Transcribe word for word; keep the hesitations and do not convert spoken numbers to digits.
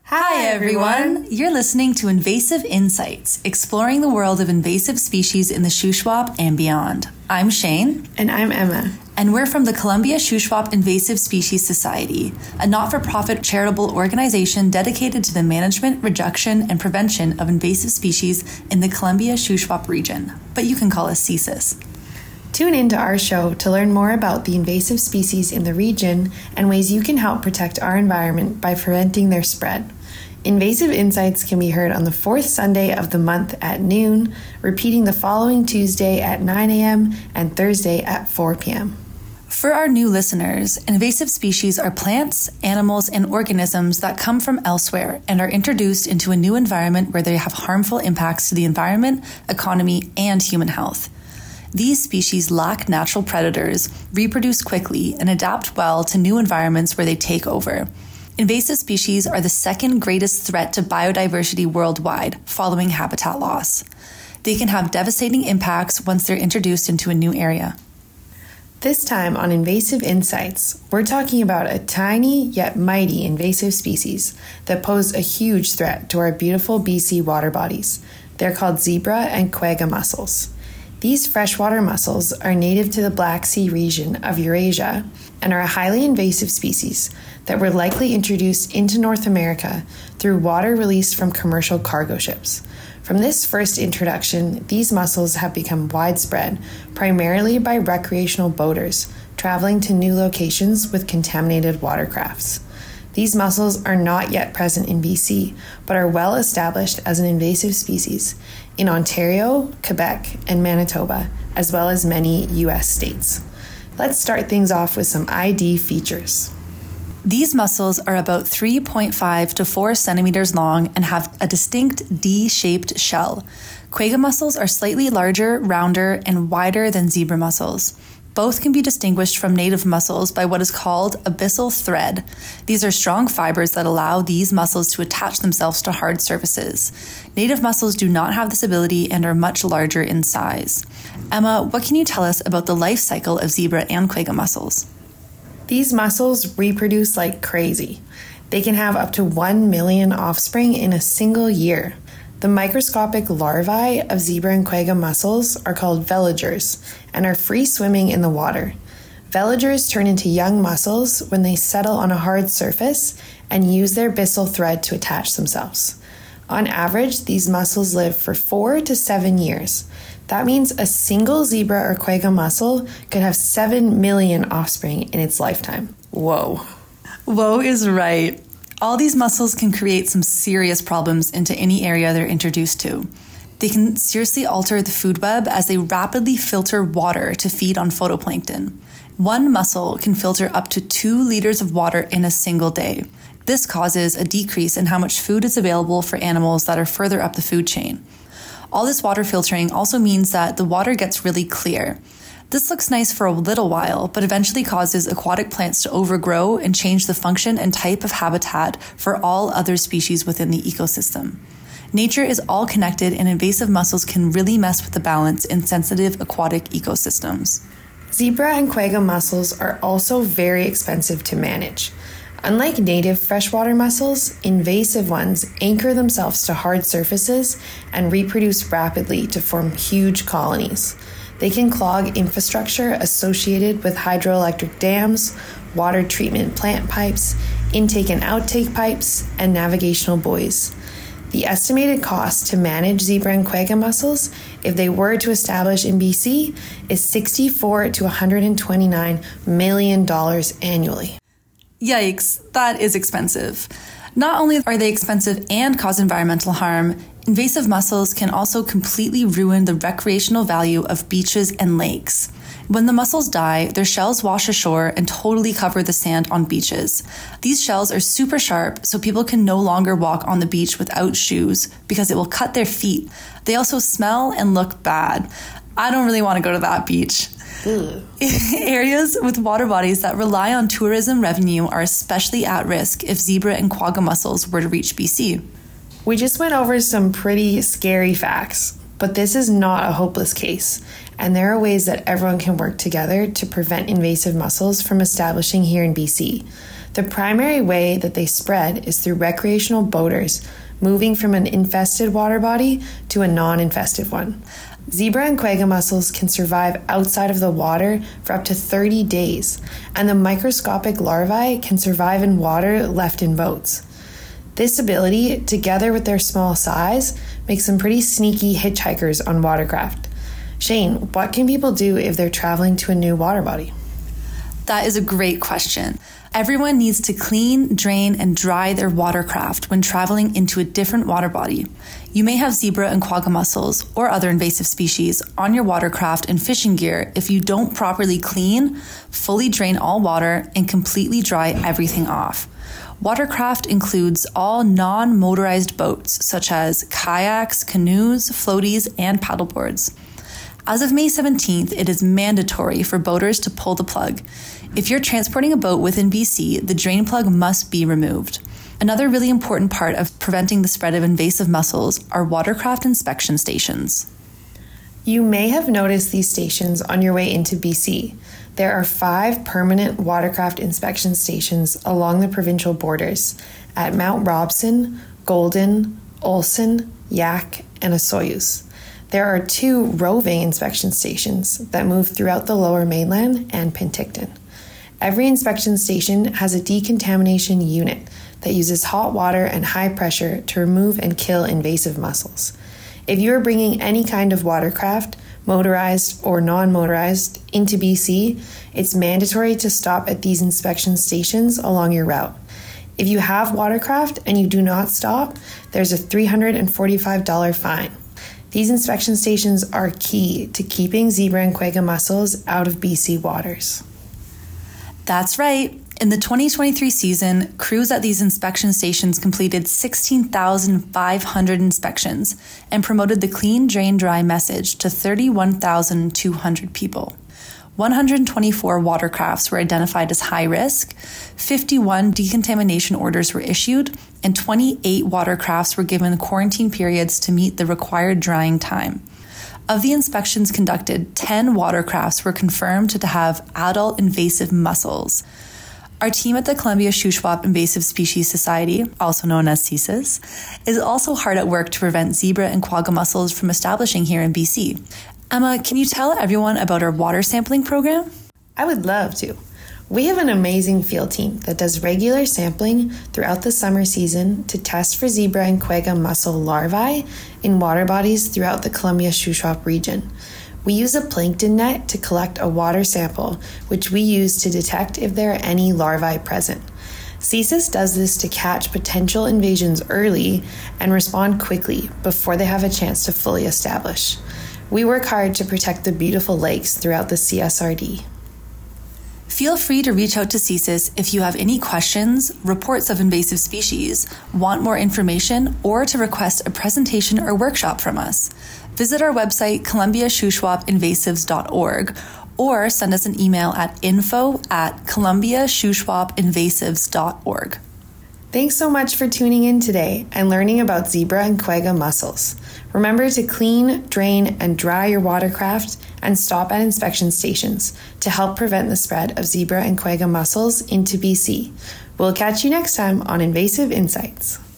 Hi, everyone. You're listening to Invasive Insights, exploring the world of invasive species in the Shuswap and beyond. I'm Shane. And I'm Emma. And we're from the Columbia Shuswap Invasive Species Society, a not-for-profit charitable organization dedicated to the management, reduction, and prevention of invasive species in the Columbia Shuswap region. But you can call us C S I S. Tune in to our show to learn more about the invasive species in the region and ways you can help protect our environment by preventing their spread. Invasive Insights can be heard on the fourth Sunday of the month at noon, repeating the following Tuesday at nine a.m. and Thursday at four p.m. For our new listeners, invasive species are plants, animals, and organisms that come from elsewhere and are introduced into a new environment where they have harmful impacts to the environment, economy, and human health. These species lack natural predators, reproduce quickly, and adapt well to new environments where they take over. Invasive species are the second greatest threat to biodiversity worldwide, following habitat loss. They can have devastating impacts once they're introduced into a new area. This time on Invasive Insights, we're talking about a tiny yet mighty invasive species that pose a huge threat to our beautiful B C water bodies. They're called zebra and quagga mussels. These freshwater mussels are native to the Black Sea region of Eurasia and are a highly invasive species that were likely introduced into North America through water released from commercial cargo ships. From this first introduction, these mussels have become widespread, primarily by recreational boaters traveling to new locations with contaminated watercrafts. These mussels are not yet present in B C, but are well established as an invasive species in Ontario, Quebec, and Manitoba, as well as many U S states. Let's start things off with some I D features. These mussels are about three point five to four centimeters long and have a distinct D-shaped shell. Quagga mussels are slightly larger, rounder, and wider than zebra mussels. Both can be distinguished from native mussels by what is called abyssal thread. These are strong fibers that allow these mussels to attach themselves to hard surfaces. Native mussels do not have this ability and are much larger in size. Emma, what can you tell us about the life cycle of zebra and quagga mussels? These mussels reproduce like crazy. They can have up to one million offspring in a single year. The microscopic larvae of zebra and quagga mussels are called veligers and are free swimming in the water. Veligers turn into young mussels when they settle on a hard surface and use their abyssal thread to attach themselves. On average, these mussels live for four to seven years. That means a single zebra or quagga mussel could have seven million offspring in its lifetime. Whoa. Whoa is right. All these mussels can create some serious problems into any area they're introduced to. They can seriously alter the food web as they rapidly filter water to feed on phytoplankton. One mussel can filter up to two liters of water in a single day. This causes a decrease in how much food is available for animals that are further up the food chain. All this water filtering also means that the water gets really clear. This looks nice for a little while, but eventually causes aquatic plants to overgrow and change the function and type of habitat for all other species within the ecosystem. Nature is all connected, and invasive mussels can really mess with the balance in sensitive aquatic ecosystems. Zebra and quagga mussels are also very expensive to manage. Unlike native freshwater mussels, invasive ones anchor themselves to hard surfaces and reproduce rapidly to form huge colonies. They can clog infrastructure associated with hydroelectric dams, water treatment plant pipes, intake and outtake pipes, and navigational buoys. The estimated cost to manage zebra and quagga mussels, if they were to establish in B C, is sixty-four to one hundred twenty-nine million dollars annually. Yikes, that is expensive. Not only are they expensive and cause environmental harm, invasive mussels can also completely ruin the recreational value of beaches and lakes. When the mussels die, their shells wash ashore and totally cover the sand on beaches. These shells are super sharp, so people can no longer walk on the beach without shoes because it will cut their feet. They also smell and look bad. I don't really want to go to that beach. Areas with water bodies that rely on tourism revenue are especially at risk if zebra and quagga mussels were to reach B C. We just went over some pretty scary facts, but this is not a hopeless case, and there are ways that everyone can work together to prevent invasive mussels from establishing here in B C. The primary way that they spread is through recreational boaters moving from an infested water body to a non-infested one. Zebra and quagga mussels can survive outside of the water for up to thirty days, and the microscopic larvae can survive in water left in boats. This ability, together with their small size, makes them pretty sneaky hitchhikers on watercraft. Shane, what can people do if they're traveling to a new water body? That is a great question. Everyone needs to clean, drain, and dry their watercraft when traveling into a different water body. You may have zebra and quagga mussels or other invasive species on your watercraft and fishing gear if you don't properly clean, fully drain all water, and completely dry everything off. Watercraft includes all non-motorized boats such as kayaks, canoes, floaties, and paddleboards. As of May seventeenth, it is mandatory for boaters to pull the plug. If you're transporting a boat within B C, the drain plug must be removed. Another really important part of preventing the spread of invasive mussels are watercraft inspection stations. You may have noticed these stations on your way into B C. There are five permanent watercraft inspection stations along the provincial borders at Mount Robson, Golden, Olson, Yak, and Osoyoos. There are two roving inspection stations that move throughout the Lower Mainland and Penticton. Every inspection station has a decontamination unit that uses hot water and high pressure to remove and kill invasive mussels. If you are bringing any kind of watercraft, motorized or non-motorized, into B C, it's mandatory to stop at these inspection stations along your route. If you have watercraft and you do not stop, there's a three hundred forty-five dollars fine. These inspection stations are key to keeping zebra and quagga mussels out of B C waters. That's right. In the twenty twenty-three season, crews at these inspection stations completed sixteen thousand five hundred inspections and promoted the clean, drain, dry message to thirty-one thousand two hundred people. one hundred twenty-four watercrafts were identified as high risk, fifty-one decontamination orders were issued, and twenty-eight watercrafts were given quarantine periods to meet the required drying time. Of the inspections conducted, ten watercrafts were confirmed to have adult invasive mussels. Our team at the Columbia Shuswap Invasive Species Society, also known as C S I S, is also hard at work to prevent zebra and quagga mussels from establishing here in B C. Emma, can you tell everyone about our water sampling program? I would love to. We have an amazing field team that does regular sampling throughout the summer season to test for zebra and quagga mussel larvae in water bodies throughout the Columbia Shuswap region. We use a plankton net to collect a water sample, which we use to detect if there are any larvae present. C S I S does this to catch potential invasions early and respond quickly before they have a chance to fully establish. We work hard to protect the beautiful lakes throughout the C S R D. Feel free to reach out to C S I S if you have any questions, reports of invasive species, want more information, or to request a presentation or workshop from us. Visit our website, columbia shuswap invasives dot org, or send us an email at info at columbia shuswap invasives dot org. Thanks so much for tuning in today and learning about zebra and quagga mussels. Remember to clean, drain, and dry your watercraft and stop at inspection stations to help prevent the spread of zebra and quagga mussels into B C. We'll catch you next time on Invasive Insights.